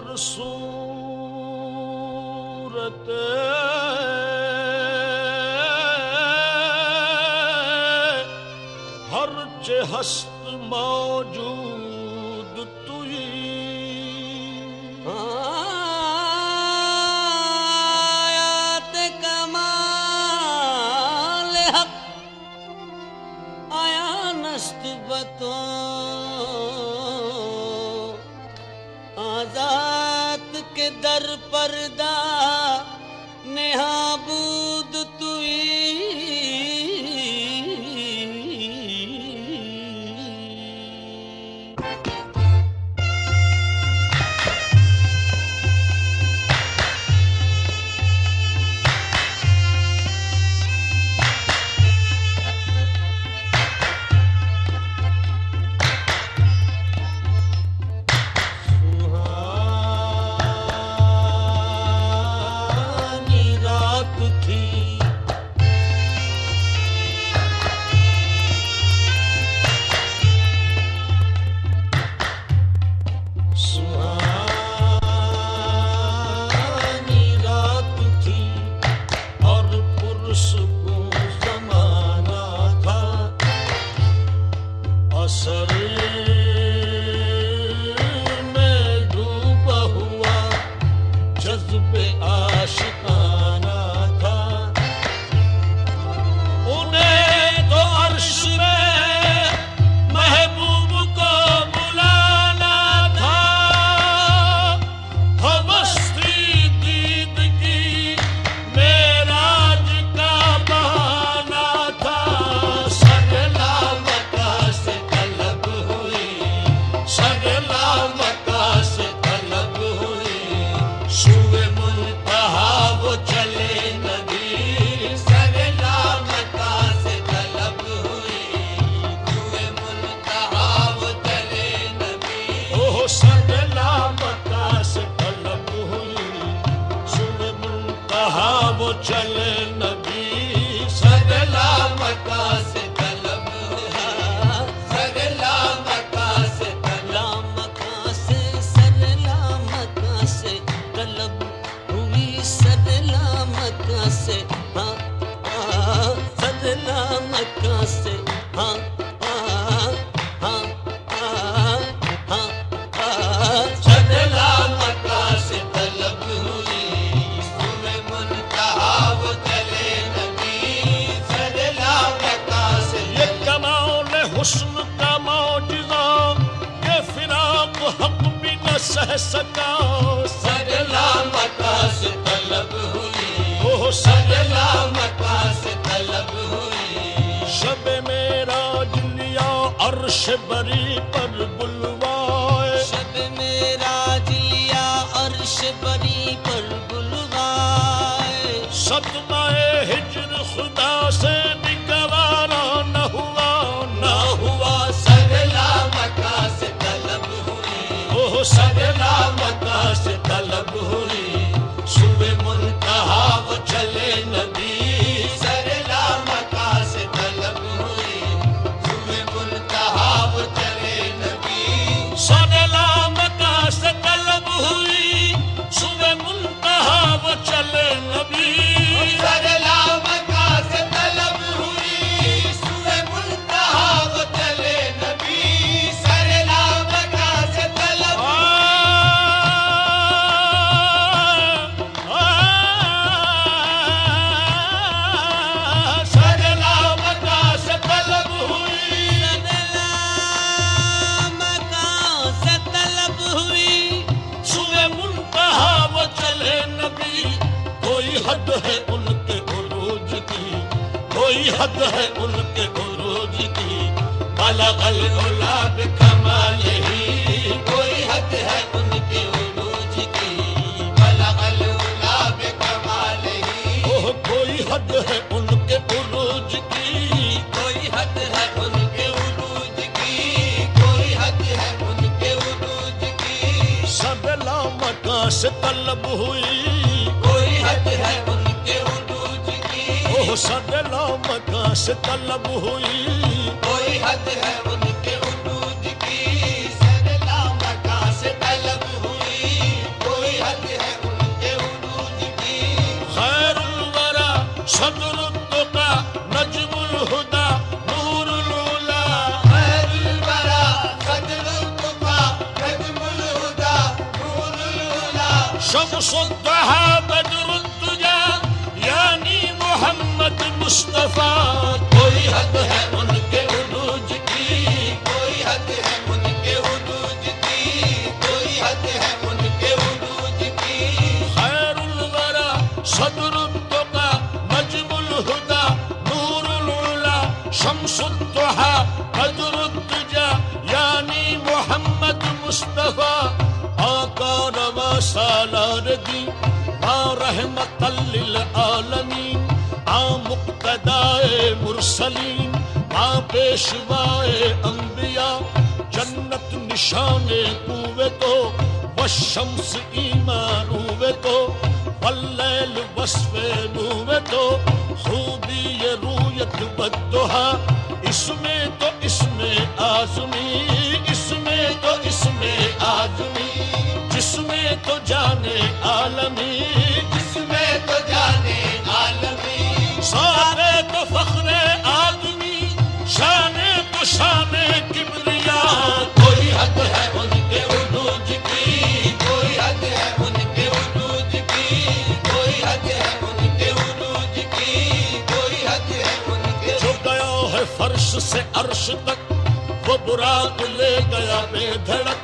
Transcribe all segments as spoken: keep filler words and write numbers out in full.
ہر صورت ہر چه هست موجود تویی آیات کمال حق آیا نست بتو آزاد کے در پردہ نہا بود تویی چلے نبی سگلا مکہ سے طلب سگلا مکہ سے طلب مکہ سے سگلا مکہ سے طلب ہوئی سگلا مکہ سے ہاں سگلا مکہ سے ہاں ہاں ہاں ہاں سگلا مکہ سے طلب ہوئی حسن کا معجزہ یہ فراق حق بھی نہ سہ سکا سگلا مکہ سے طلب ہوئی وہ سگلا مکہ سے طلب ہوئی شب معراج لیا عرش بری پر بلوائے شب معراج لیا عرش بری پر بلوائے صدمہ ہجر خدا سے بھی گوارا نہ ہوا نہ ہوا سگلا مکہ سے طلب ہوئی وہ سگلا مکہ سے طلب ہوئی صبح منتہا وہ چلے نبی سگلا مکہ سے طلب ہوئی صبح منتہا وہ چلے نبی سگلا مکہ سے طلب ہوئی صبح منتہا وہ چلے نبی سگلا مکہ سے طلب ہوئی صبح منتہا وہ چلے نبی سگلا مکہ سے طلب سگلا مکہ سے طلب ہوئی سے طلب ہوئی صبح منتہا وہ چلے نبی کوئی حد ہے ان کے عروج کی کوئی حد ہے ان کے عروج کی بلغ العلا بکمالہ کوئی حد ہے ان کے عروج کی بلغ العلا بکمالہ اوہ کوئی حد ہے ان کے عروج کی کوئی حد ہے ان کے عروج کی کوئی حد ہے ان کے عروج کی سگلا مکہ سے طلب ہوئی کوئی حد ہے ان کے عروج کی اوہ سگلا مکہ سے طلب ہوئی کوئی حد ہے ان کے عروج کی سگلا مکہ سے طلب ہوئی صدر التقى نجم الهدى نور العلا خير الورى صدر التقى نجم الهدى نور العلا شمس الضحى بدر الدجى یعنی محمد مصطفیٰ کوئی حد ہے ان کے عروج کی کوئی حد ہے ان کے عروج کی کوئی حد ہے ان کے عروج کی خیر الورى صدر التقى نجم الهدى نور العلا شمس الضحى بدر الدجى یعنی محمد مصطفیٰ آقا روا سالار دی ما رحمت للعالمین آ مقتدائے مرسلین آ پیشوائے انبیاء جنت نشان قوے تو والشمس ایمان ہوئے تو واللیل وصف نوے تو خوبی رویت بدہا اس میں تو اس میں آزمی اس میں تو اس میں آزمی جس میں تو جانے عالمی جس میں تو جانے عالمی سارے تو فخر آدمی شان تو شان کبریا کوئی حد ہے ان کے عروج کی کوئی حد ہے ان کے عروج کی کوئی حد ہے ان کے عروج کی کوئی حد ہے ان کے جو گیا ہے فرش سے عرش تک وہ براق لے گیا بے دھڑک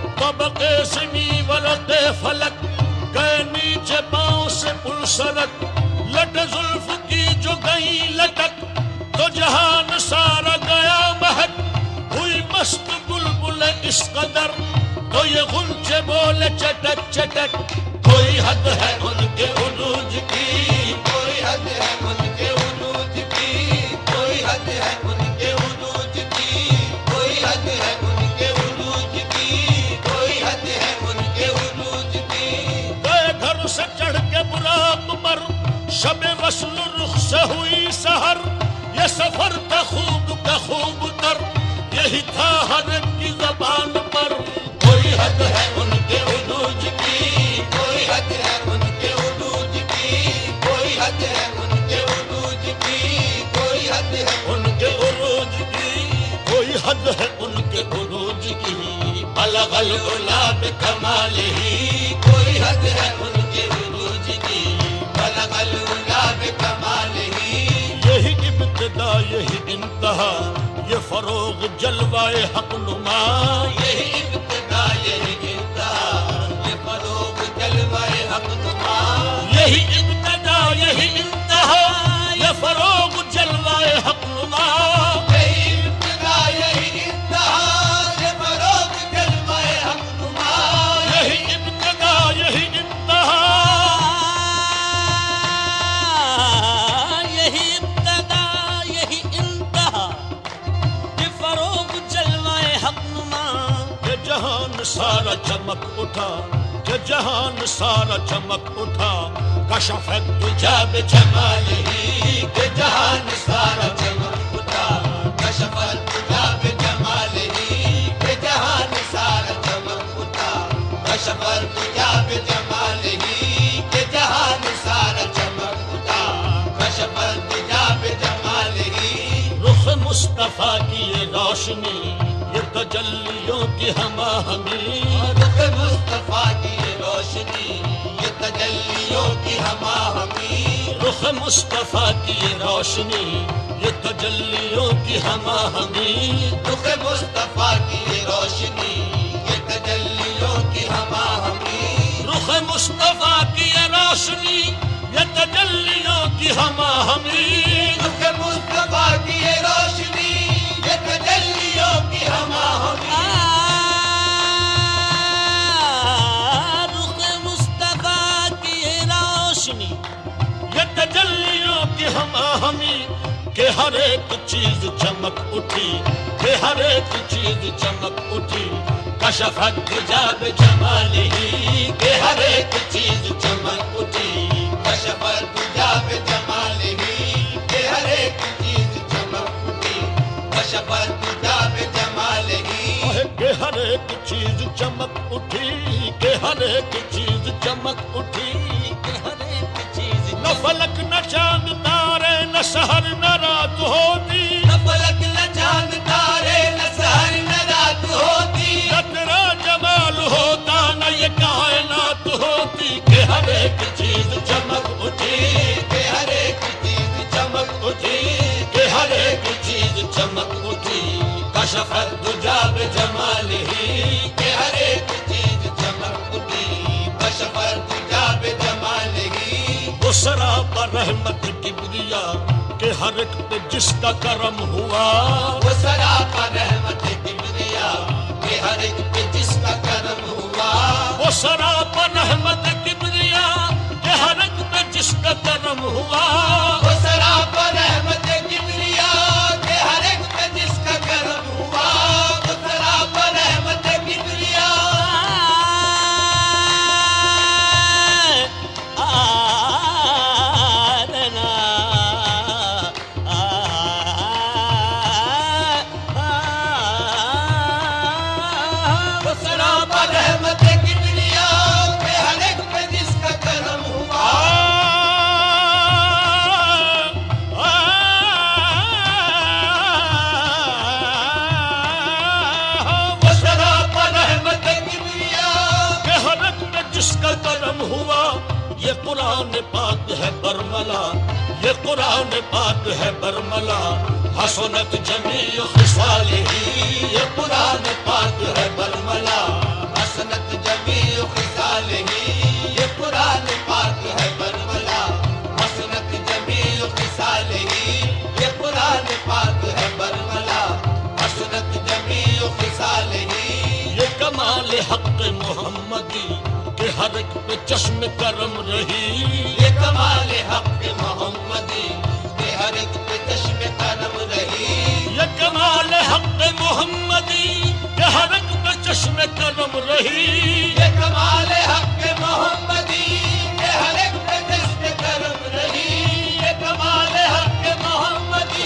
طبقے زمیں ولد فلک گئے نیچے پاؤں سے پل سرک لٹ زلف کی جو گئی لٹک تو جہان سارا گیا مہک ہوئی مست بلبل اس قدر تو یہ غنچے بولے چٹک چٹک کوئی حد ہے ان کے عروج کی کوئی حد ہے ان کے عروج کی کوئی حد ہے ان کے عروج کی کوئی حد ہے ان کے عروج کی کوئی حد ہے ان کے عروج کی گئے گھر سے چڑھ کے براق پر شب وصل رخ سے ہوئی سحر یہ سفر کا خوب کا خوب تر یہی تھا ہر ایک کی زبان پر کوئی حد ہے ان کے عروج کی کوئی حد ہے ان کے عروج کی کوئی حد ہے ان کے عروج کی کوئی حد ہے ان کے عروج کی کوئی حد ہے ان کے عروج کی بلغ العلا بکمالہ کوئی حد ہے ان کے عروج کی بلغ العلا بکمالہ یہی ابتدا یہی انتہا یہ فروغ جلوائے حق نما یہی ابتدا یہی انتہا یہ فروغ جلوۂ حق نما یہی ابتدا یہی انتہا یہ فروغ جلوائے حق نما یہی ابتدا یہی انتہا یہ فروغ جلوۂ حق نما یہی ابتدا یہی انتہا یہی ابتدا یہی انتہا یہ فروغ جلوائے حق نما کہ جہان سارا چمک اٹھا کہ جہان سارا چمک اٹھا کشف الدجا بجمالہ کہ جہان سارا چمک اٹھا کشف الدجا بجمالہ کہ جہان سارا چمک اٹھا کشف الدجا بجمالہ کہ جہان سارا چمک اٹھا کشف الدجا بجمالہ رخ مصطفیٰ کی یہ روشنی یہ تجلیوں کی ہما ہمی رخ مصطفیٰ کی یہ روشنی یہ تجلیوں کی ہما ہمی رخ مصطفیٰ کی یہ روشنی یہ تجلیوں کی ہما ہمی رخ مصطفیٰ کی یہ روشنی یہ تجلیوں کی ہما ہمی رخ مصطفیٰ کی یہ روشنی یہ تجلیوں کی ہما ہمی رخ مصطفیٰ کی یہ روشنی یہ تجلیوں کی ہما ہمی رخ مصطفیٰ کی یہ روشنی یہ تجلیوں کی ہما ہمی کہ ہر ایک چیز چمک اٹھی کہ ہر ایک چیز چمک اٹھی کشف الدجا بجمالہ کہ ہر ایک چیز چمک اٹھی کشف الدجا بجمالہ کہ ہر ایک چیز چمک اٹھی کشف الدجا بجمالہ کہ ہر ایک چیز چمک اٹھی کہ ہر ایک چیز چمک اٹھی کہ ہر ایک چیز نہ فلک نہ چاند تارے سحر نہ رات ہوتی نہ فلک نہ چاند تارے نہ سحر نہ رات ہوتی نہ تیرا جمال ہوتا نہ یہ کائنات ہوتی کہ ہر ایک چیز چمک اٹھی کہ ہر ایک چیز چمک اٹھی کہ ہر ایک چیز چمک اٹھی کشف الدجا بجمالہ کہ ہر ایک چیز چمک اٹھی کشف الدجا بجمالہ وہ سراپا رحمت کبریا کہ ہر ایک پہ جس کا کرم ہوا وہ سراپا رحمت کبریا کہ ہر ایک پہ جس کا کرم ہوا وہ سراپا رحمت کبریا کہ ہر ایک پہ جس کا کرم ہوا وہ سراپا رحمت کبریا کہ ہر ایک پہ جس کا کرم ہوا وہ سراپا رحمت کبریا وہ سراپا رحمت کبریا کہ ہر ایک پہ جس کا کرم ہوا وہ سراپا رحمت کبریا کہ ہر ایک پہ جس کا کرم ہوا یہ قرآن پاک ہے برملا یہ قرآن پاک ہے برملا حسنت جمیع خصالہ یہ قرآن پاک ہے برملا حسنت جمیع خصالہ یہ قرآن پاک ہے برملا حسنت جمیع خصالہ یہ قرآن پاک ہے برملا حسنت جمیع خصالہ یہ کمال حق محمدی کہ ہر ایک پہ چشم کرم رہی یہ کمال حق محمدی کہ ہر ایک پہ چشم کرم رہی یہ کمال حق محمدی کہ ہر ایک پہ چشم کرم رہی یہ کمال حق محمدی کہ ہر ایک پہ چشم کرم رہی یہ کمال حق محمدی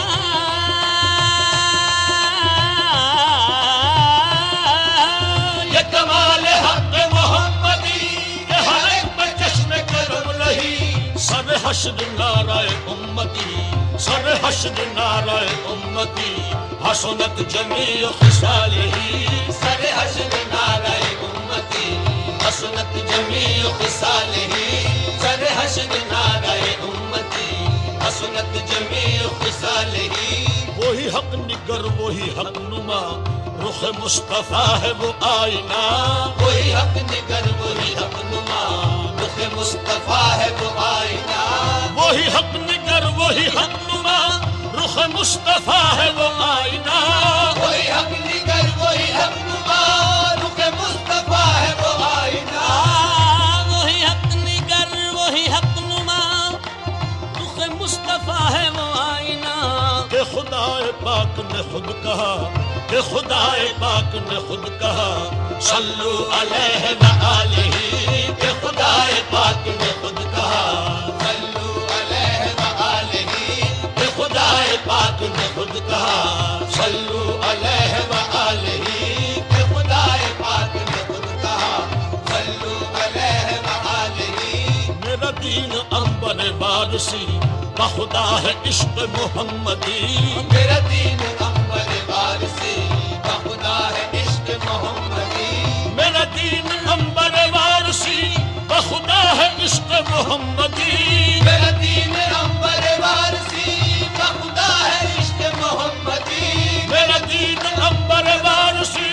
یہ کمال حق محمدی کہ ہر ایک پہ چشم کرم رہی سر حشر نعرہ امتی سر حشر نعرہ امتی حسنت جمیع خصالہ سر حشر نعرہ امتی حسنت جمیع خصالہ سر حشر نعرہ امتی حسنت جمیع خصالہ وہی حق نگر وہی حق نما رخ مصطفیٰ ہے وہ آئینہ وہی حق نگر وہی حق نما رخ مصطفیٰ ہے وہ آئینہ وہی حق نگر وہی حق نما رخ مصطفیٰ ہے وہ آئینہ وہی حق نگر وہی حق نما رخ مصطفیٰ ہے وہ آئینہ وہی حق نگر وہی حق نما رخ مصطفیٰ ہے وہ آئینہ کہ خدا پاک نے خود کہا کہ خدا پاک نے خود کہا صلو علیہ وآلہ کہ خدا پاک نے خود کہا صلو علیہ وآلہ کہ خدا پاک نے خود کہا صلو علیہ وآلہ کہ خدا پاک نے خود کہا صلو علیہ وآلہ میرا دین انبر وارسی بخدا ہے عشق محمدی میرا دین انبر وارسی بخدا ہے عشق محمدی میرا دین انبر وارسی بخدا ہے عشق محمدی میرا دین انبر وارسی بخدا ہے عشق محمدی میرا دین انبر وارسی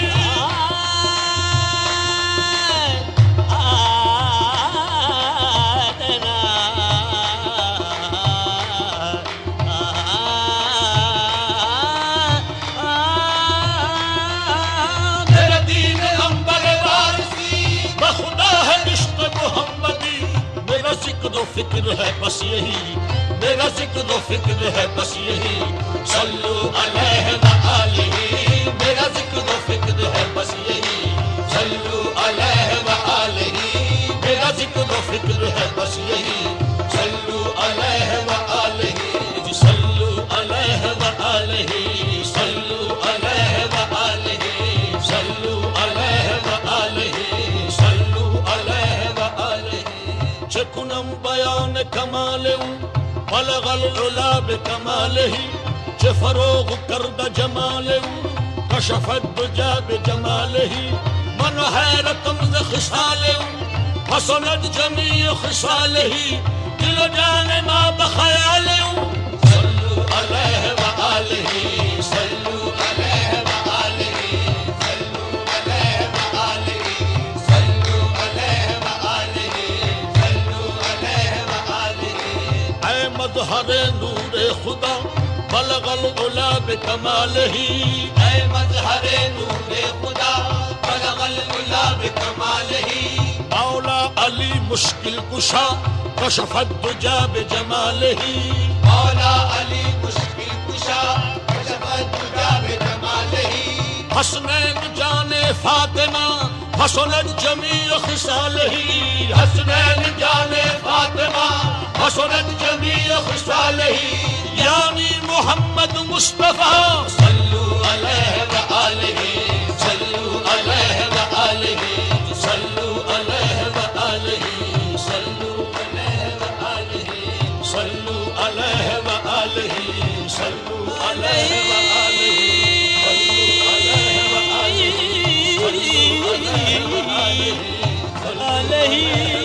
میرا دین انبر وارسی بخدا ہے عشق محمدی میرا ذکر و فکر ہے بس یہی میرا ذکر و فکر ہے بس یہی صلو علیہ وآلہ میرا ذکر و فکر ہے بس یہی صلو علیہ وآلہ میرا ذکر و فکر ہے بس یہی صلو علیہ وآلہ جی صلو علیہ وآلہ صلو علیہ وآلہ صلو علیہ وآلہ صلو علیہ وآلہ چکنم بیان کمالم بلغ العلا بکمالہ چه فروغ کرد جمالہ کشف الدجا بجمالہ من حیرتم ز خصالہ حسنت جمیع خصالہ دل و جان ما بخیالہ صلو علیہ وآلہ صلو علیہ وآلہ صلو علیہ وآلہ صلو علیہ وآلہ صلو علیہ وآلہ اے مظہر نور خدا بلغ العلا بکمالہ اے مظہر نور خدا بلغ العلا بکمالہ مولا علی مشکل کشا کشف الدجا بجمالہ مولا علی مشکل کشا کشف الدجا بجمالہ حسنین جان فاطمہ حسنت جمیع خصالہ حسنین جان فاطمہ حسنت جمیع خصالہ یعنی محمد مصطفیٰ صلو علیہ وآلہ صلو علیہ وآلہ صلو علیہ وآلہ صلو علیہ وآلہ صلو علیہ وآلہ صلو علیہ وآلہ صلو علیہ وآلہ صلو علیہ وآلہ